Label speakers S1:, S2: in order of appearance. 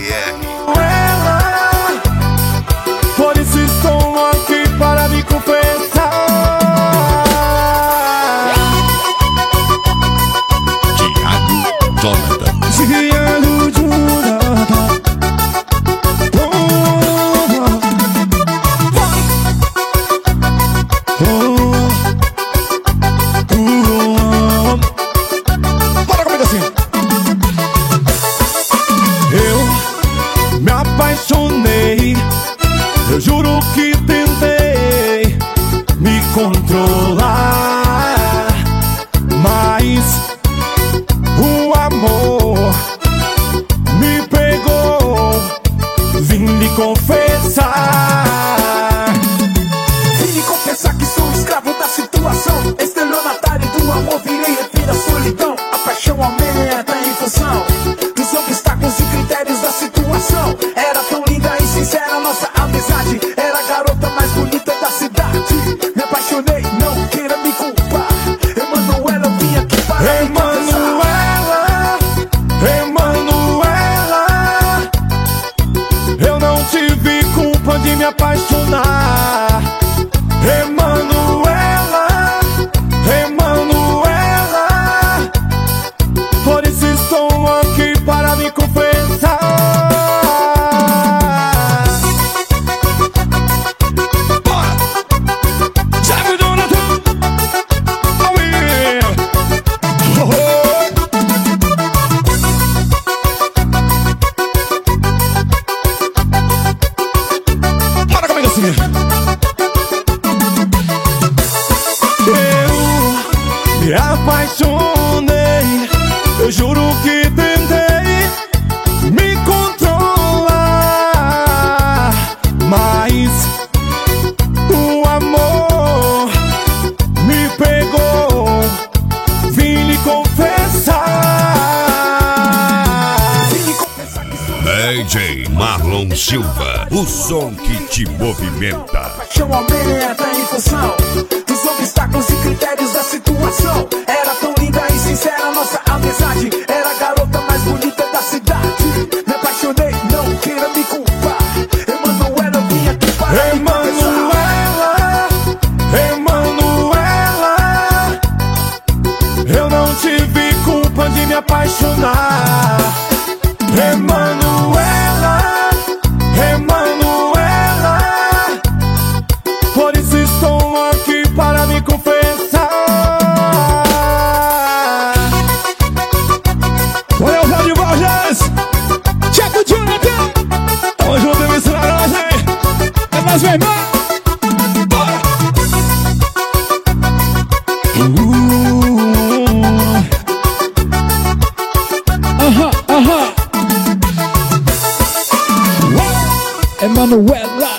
S1: Por isso estou aqui para me confessar.
S2: Thiago Jonathan.
S1: Thiago Jonathan. Bora comigo assim. Eu me apaixonei. Eu juro que tentei me controlar, mas o amor me pegou. Vim lhe confessar.
S3: Vim lhe confessar que sou escravo da situação. Estelionatário do amor, virei refém da solidão. A paixão aumenta em função dos obstáculos e critérios da situação. Era tão linda e sincera nossa amizade. Era a garota mais bonita da cidade. Me apaixonei, não queira me culpar. Emanuela, eu vim aqui para
S1: Emanuela, Emanuela, eu não tive culpa de me apaixonar. Emanuela, Emanuela, por isso estou aqui para me confessar. Bora! Thiago Jonathan! Oh, yeah. Oh, oh. Bora comigo assim. Eu me apaixonei. Eu juro que tentei me controlar, mas o amor me pegou. Vim lhe confessar.
S3: Vim lhe confessar que sou
S2: DJ Marlon Silva, o som que te movimenta.
S3: paixão aumenta em função dos obstáculos e critérios da situação. Era tão linda e sincera nossa amizade. Era a garota mais bonita da cidade. Me apaixonei, não queira me culpar. Emanuela, eu vim aqui para me confessar.
S1: Emanuela, Emanuela, eu não tive culpa de me apaixonar. Emanuela, Emanuela, por isso estou aqui para me confessar. Olha o Rádio Borges, Thiago Jonathan, tamo junto e misturado, hein? É mais meu irmão. Bora! Emanuela.